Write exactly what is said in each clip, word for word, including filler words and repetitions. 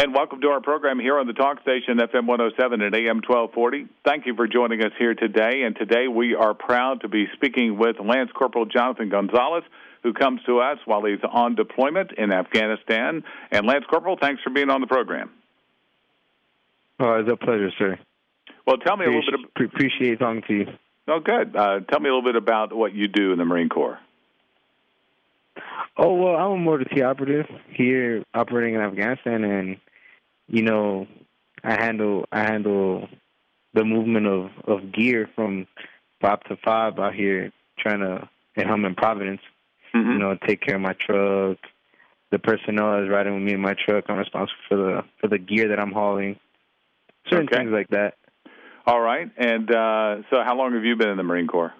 And welcome to our program here on the Talk Station, F M one oh seven and A M twelve forty. Thank you for joining us here today. And today we are proud to be speaking with Lance Corporal Jonathan Gonzalez, who comes to us while he's on deployment in Afghanistan. And Lance Corporal, thanks for being on the program. Oh, it's a pleasure, sir. Well, tell me a little bit. Of, appreciate talking to you. Oh, good. Uh, tell me a little bit about what you do in the Marine Corps. Oh, well, I'm a Motor T operative here operating in Afghanistan, and, you know, I handle I handle the movement of, of gear from five to five out here trying to, and I'm in Providence, mm-hmm. you know, take care of my truck. The personnel that's riding with me in my truck, I'm responsible for the for the gear that I'm hauling, certain okay. things like that. All right. And uh, so how long have you been in the Marine Corps?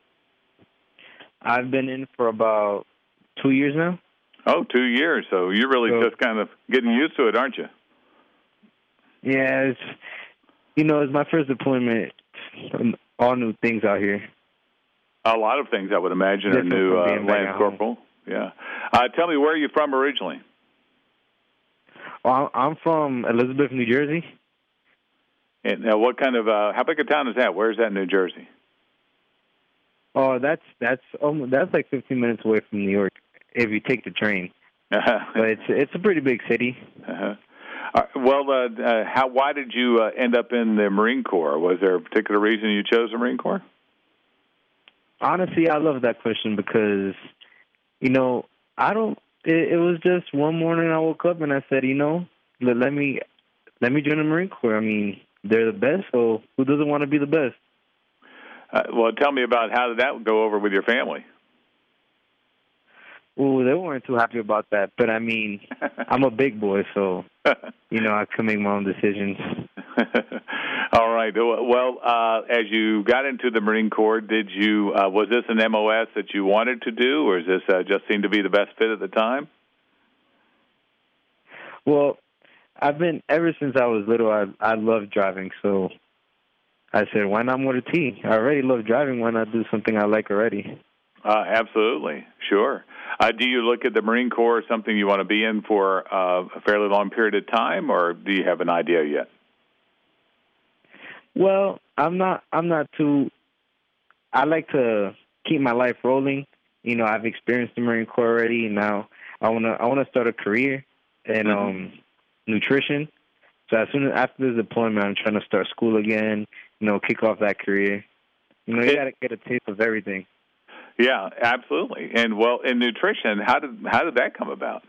I've been in for about two years now. Oh, two years. So you're really so, just kind of getting used to it, aren't you? Yeah. It's, you know, it's my first deployment. All new things out here. A lot of things, I would imagine, are new, uh, Lance Corporal. Yeah. Uh, tell me, where are you from originally? Well, I'm from Elizabeth, New Jersey. And uh, what kind of, uh, how big a town is that? Where is that in New Jersey? Oh, that's that's um, that's like fifteen minutes away from New York if you take the train. Uh-huh. But it's it's a pretty big city. Uh-huh. Uh, well, uh, uh, how why did you uh, end up in the Marine Corps? Was there a particular reason you chose the Marine Corps? Honestly, I love that question because, you know, I don't. It, it was just one morning I woke up and I said, you know, let, let me let me join the Marine Corps. I mean, they're the best, so who doesn't want to be the best? Uh, well, tell me about how did that go over with your family? Well, they weren't too happy about that, but I mean, I'm a big boy, so, you know, I can make my own decisions. All right. Well, uh, as you got into the Marine Corps, did you, uh, was this an M O S that you wanted to do, or is this uh, just seemed to be the best fit at the time? Well, I've been, ever since I was little, I, I loved driving, so I said, why not Motor T? I already love driving. Why not do something I like already? Uh, absolutely. Sure. Uh, do you look at the Marine Corps as something you want to be in for uh, a fairly long period of time, or do you have an idea yet? Well, I'm not, I'm not too, I like to keep my life rolling. You know, I've experienced the Marine Corps already, and now I want to, I want to start a career in mm-hmm. um, nutrition. So as soon as after this deployment, I'm trying to start school again, you know, kick off that career. You know, you got to get a taste of everything. Yeah, absolutely. And, well, in nutrition, how did how did that come about?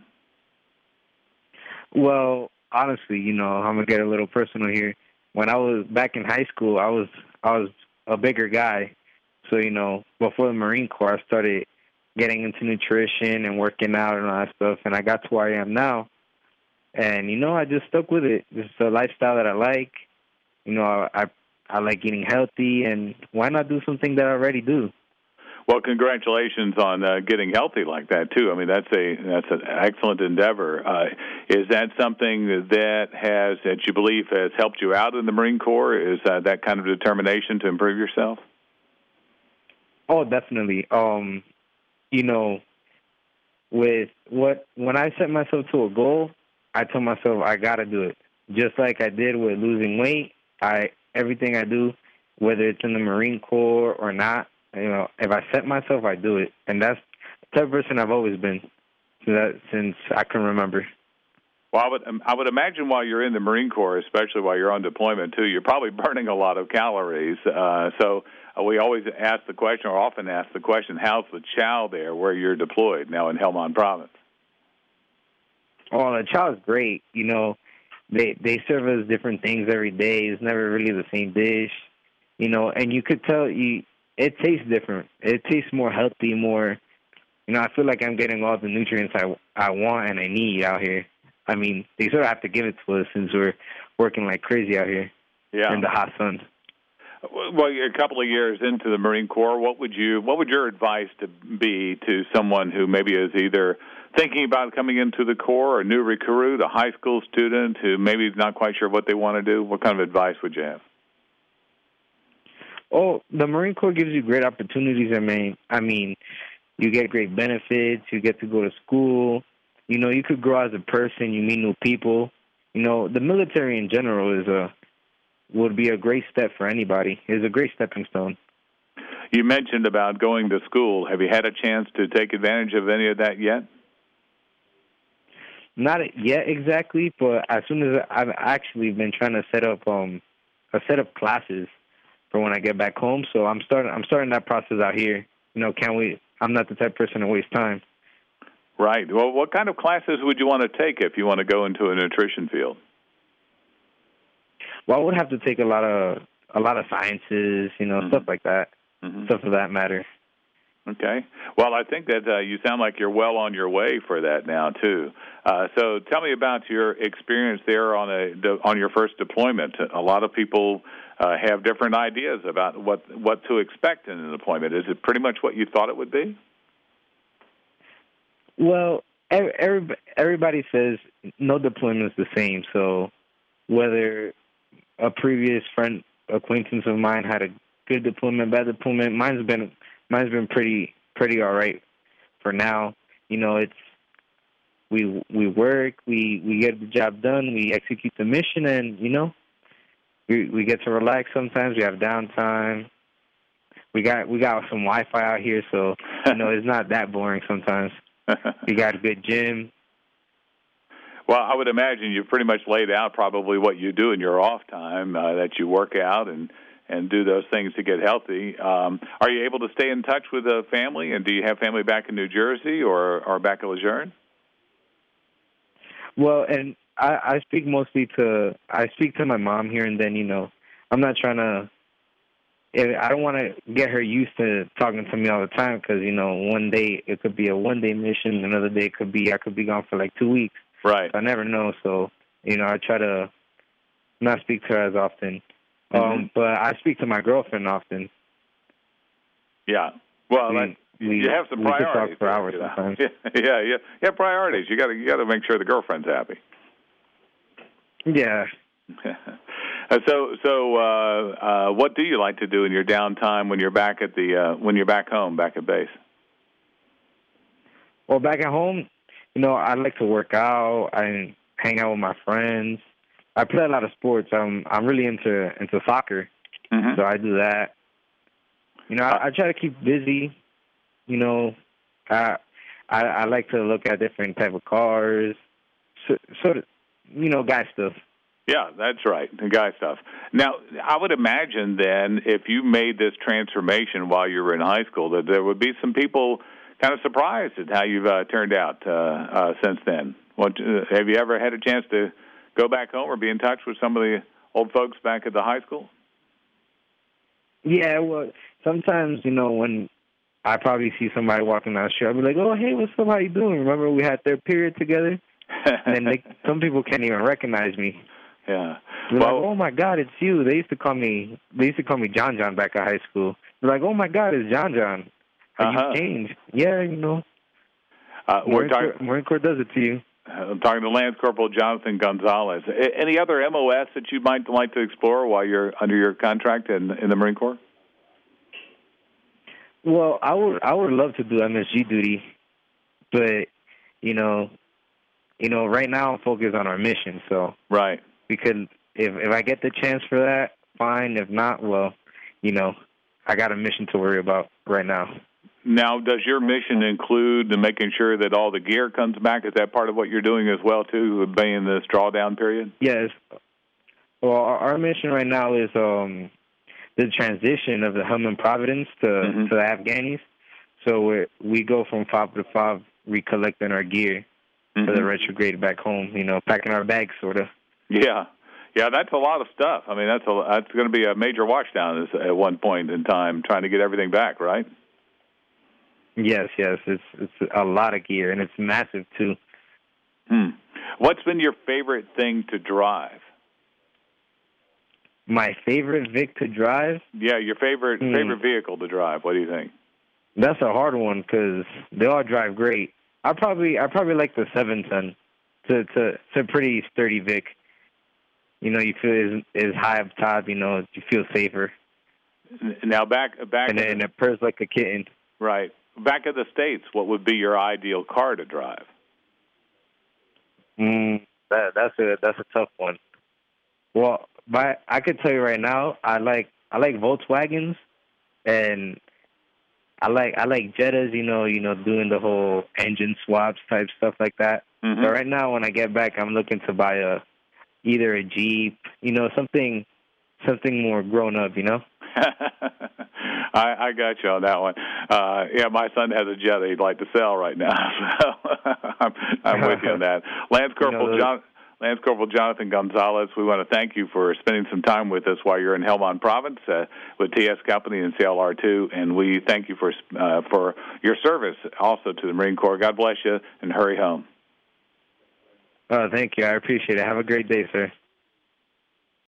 Well, honestly, you know, I'm going to get a little personal here. When I was back in high school, I was I was a bigger guy. So, you know, before the Marine Corps, I started getting into nutrition and working out and all that stuff, and I got to where I am now. And, you know, I just stuck with it. It's a lifestyle that I like. You know, I, I I like eating healthy, and why not do something that I already do? Well, congratulations on uh, getting healthy like that too. I mean, that's a that's an excellent endeavor. Uh, is that something that has that you believe has helped you out in the Marine Corps? Is uh, that kind of determination to improve yourself? Oh, definitely. Um, you know, with what when I set myself to a goal, I told myself I got to do it. Just like I did with losing weight, I everything I do, whether it's in the Marine Corps or not, you know, if I set myself, I do it. And that's the type of person I've always been that, since I can remember. Well, I would, I would imagine while you're in the Marine Corps, especially while you're on deployment, too, you're probably burning a lot of calories. Uh, so uh, we always ask the question, or often ask the question, how's the chow there where you're deployed now in Helmand Province? Oh, the chow is great. You know, they they serve us different things every day. It's never really the same dish. You know, and you could tell you it tastes different. It tastes more healthy, more, you know, I feel like I'm getting all the nutrients I, I want and I need out here. I mean, they sort of have to give it to us since we're working like crazy out here yeah. in the hot sun. Well, you're a couple of years into the Marine Corps. What would you, what would your advice to be to someone who maybe is either thinking about coming into the Corps, or a new recruit, a high school student who maybe is not quite sure what they want to do? What kind of advice would you have? Oh, the Marine Corps gives you great opportunities. I mean, I mean, you get great benefits. You get to go to school. You know, you could grow as a person. You meet new people. you know, the military in general is a would be a great step for anybody. It's a great stepping stone. You mentioned about going to school. Have you had a chance to take advantage of any of that yet? Not yet exactly, but as soon as I've actually been trying to set up um a set of classes for when I get back home. So I'm starting I'm starting that process out here. You know, can't wait. I'm not the type of person to waste time. Right. Well, what kind of classes would you want to take if you want to go into a nutrition field? Well, I would have to take a lot of a lot of sciences, you know, mm-hmm. stuff like that, mm-hmm. stuff of that matter. Okay. Well, I think that uh, you sound like you're well on your way for that now too. Uh, so, tell me about your experience there on a on your first deployment. A lot of people uh, have different ideas about what what to expect in a deployment. Is it pretty much what you thought it would be? Well, every, everybody says no deployment is the same. So, whether a previous friend acquaintance of mine had a good deployment, bad deployment, mine's been Mine's been pretty pretty all right for now. You know, it's we we work, we, we get the job done, we execute the mission, and you know, we we get to relax. Sometimes we have downtime. We got we got some Wi-Fi out here, so you know it's not that boring. Sometimes we got a good gym. Well, I would imagine you've pretty much laid out probably what you do in your off time, uh, that you work out and. and do those things to get healthy. Um, are you able to stay in touch with the family, and do you have family back in New Jersey or, or back at Lejeune? Well, and I, I speak mostly to, I speak to my mom here and then, you know. I'm not trying to, I don't want to get her used to talking to me all the time because, you know, one day it could be a one-day mission, another day it could be, I could be gone for like two weeks. Right. I never know, so, you know, I try to not speak to her as often. Um, mm-hmm. But I speak to my girlfriend often. Yeah. Well, we, that, we, you have some we priorities. We can talk for hours you know? sometimes. Yeah, yeah, yeah. You have priorities. You got to, you got to make sure the girlfriend's happy. Yeah. so, so, uh, uh, what do you like to do in your downtime when you're back at the, uh, when you're back home, back at base? Well, back at home, you know, I like to work out. I hang out with my friends. I play a lot of sports. I'm I'm really into into soccer, mm-hmm. so I do that. You know, I, I try to keep busy. You know, I, I I like to look at different type of cars, so, sort of, you know, guy stuff. Yeah, that's right, the guy stuff. Now, I would imagine then if you made this transformation while you were in high school, that there would be some people kind of surprised at how you've uh, turned out uh, uh, since then. What, uh, have you ever had a chance to go back home or be in touch with some of the old folks back at the high school? Yeah, well, sometimes, you know, when I probably see somebody walking down the street, I'll be like, oh, hey, what's up, how you doing? Remember we had their period together? And they, some people can't even recognize me. Yeah. They're well, like, oh, my God, it's you. They used to call me They used to call me John John back at high school. They're like, oh, my God, it's John John. How uh-huh. you changed? Yeah, you know. Uh, Marine, we're talking, Corps, Marine Corps does it to you. I'm talking to Lance Corporal Jonathan Gonzalez. Any other M O S that you might like to explore while you're under your contract in, in the Marine Corps? Well, I would I would love to do M S G duty, but you know, you know, right now I'm focused on our mission. So right, we could if if I get the chance for that, fine. If not, well, you know, I got a mission to worry about right now. Now, does your mission include the making sure that all the gear comes back? Is that part of what you're doing as well, too, being this drawdown period? Yes. Well, our, our mission right now is um, the transition of the Helmand Providence to, mm-hmm. to the Afghanis. So we we go from fob to fob, recollecting our gear mm-hmm. for the retrograde back home, you know, packing our bags, sort of. Yeah. Yeah, that's a lot of stuff. I mean, that's a, that's going to be a major washdown at one point in time, trying to get everything back, right? Yes, yes, it's it's a lot of gear, and it's massive, too. Hmm. What's been your favorite thing to drive? My favorite Vic to drive? Yeah, your favorite hmm. favorite vehicle to drive. What do you think? That's a hard one because they all drive great. I probably I probably like the seven ton. It's a, it's a pretty sturdy Vic. You know, you feel is is high up top. You know, you feel safer. Now back back, and, and it purrs like a kitten. Right. Back in the States, what would be your ideal car to drive? Mm, that that's a that's a tough one. Well, but I could tell you right now, I like I like Volkswagens, and I like I like Jettas. You know, you know, doing the whole engine swaps type stuff like that. Mm-hmm. But right now, when I get back, I'm looking to buy a either a Jeep, you know, something something more grown up. You know. I, I got you on that one. Uh, yeah, my son has a Jetta he'd like to sell right now, so I'm, I'm with you on that. Lance Corporal you know, John. Lance Corporal Jonathan Gonzalez, we want to thank you for spending some time with us while you're in Helmand Province uh, with T S Company and C L R two, and we thank you for uh, for your service also to the Marine Corps. God bless you, and hurry home. Oh, thank you. I appreciate it. Have a great day, sir.